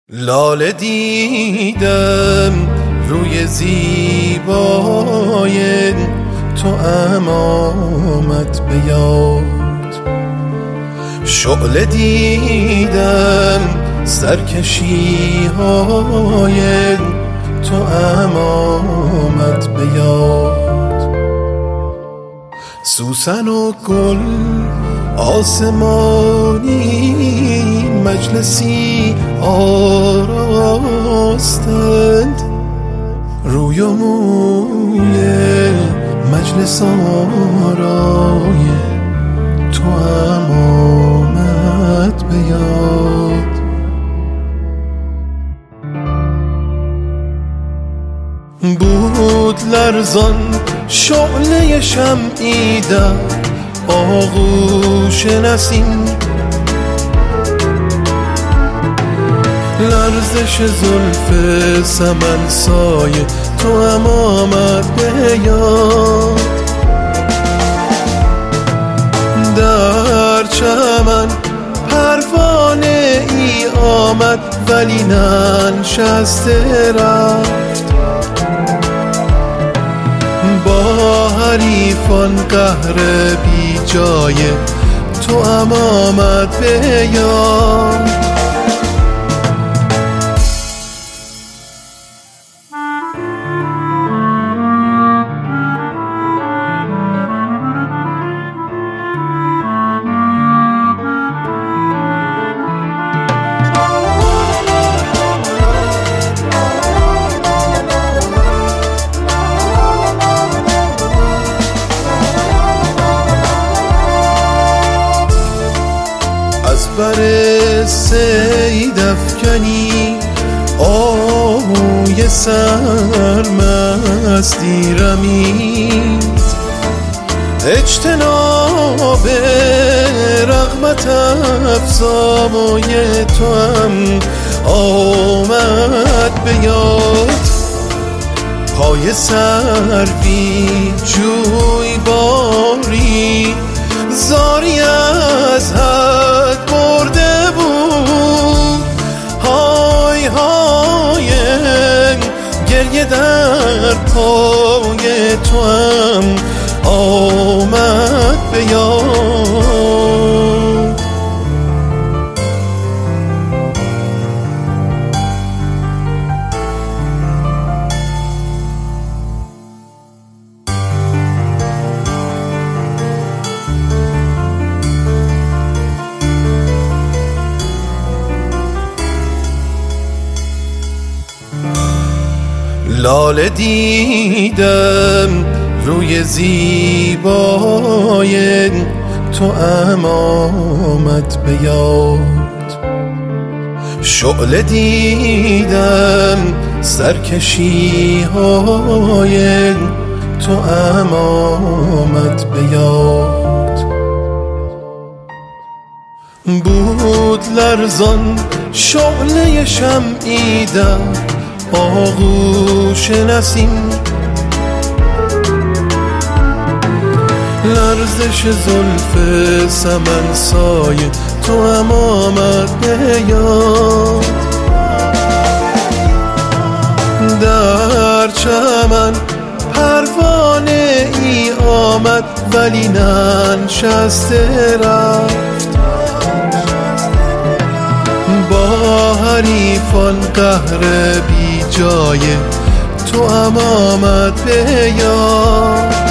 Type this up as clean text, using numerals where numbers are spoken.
لاله دیدم روی زیبای تو آمد به یاد، شعله دیدم سرکشی های تو آمد به یاد، سوسن و گل آسمانی مجلسی آراستند، روی و موی مجلس آرای تو آمد به یاد. بود لرزان شعله شمعی در آغوش نسیم، لرزش زلف سمن سایه تو هم آمد به یاد، در چمن پروانه ای آمد ولی ننشسته رفت، با حریفان قهر بی جای تو هم آمد به یاد. بر صید افکنی آهوی سرمستی رمید، اجتناب رغبت افزای تو هم آمد به یاد، پای سروی جوی باری زاری از حد برده بود، های های گریه در پای تو هم آمد به یاد. لاله دیدم روی زیبای تو آمد به یاد، شعله دیدم سرکشی های تو آمد به یاد، بود لرزان شعله شمعی در آغوش نسیم، لرزش زلف سمن سایه تو هم آمد به یاد، در چمن پروانه ای آمد ولی ننشسته رفت، با حریفان قهر بی جای تو هم آمد به یاد.